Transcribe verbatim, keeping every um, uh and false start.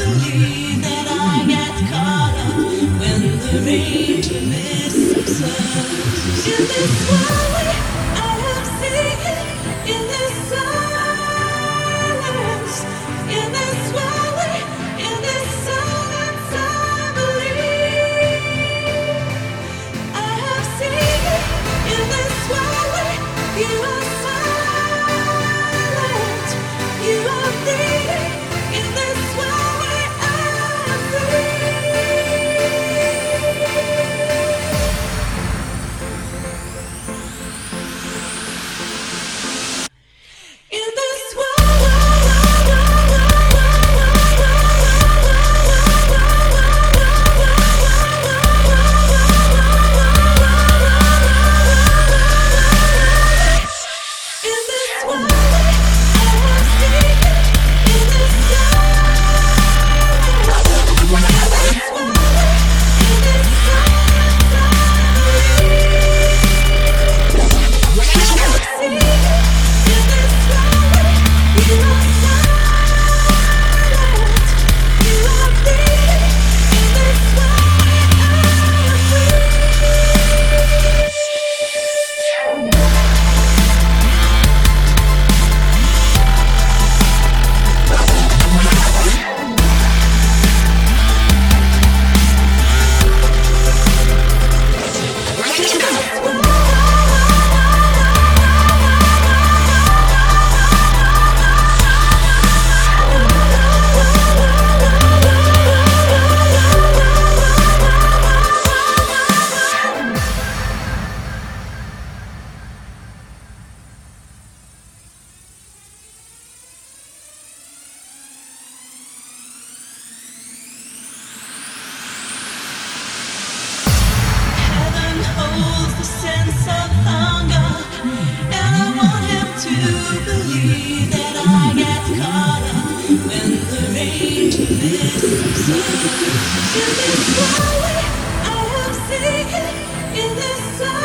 believe that I get caught up when the range of this subsides. In this valley, I am singing. In this silence, in this valley, in this silence, I believe. I have seen it in this valley. You are silent. You are bleeding in this valley. I am free. In this holds the sense of hunger, and I want him to believe that I get caught up when the range of this subsides. In this valley, I am singing. In this